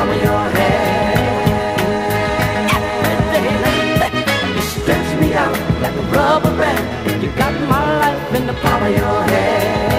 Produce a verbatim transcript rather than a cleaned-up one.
palm of your hand. You stretch me out like a rubber band. You got my life in the palm of your hand.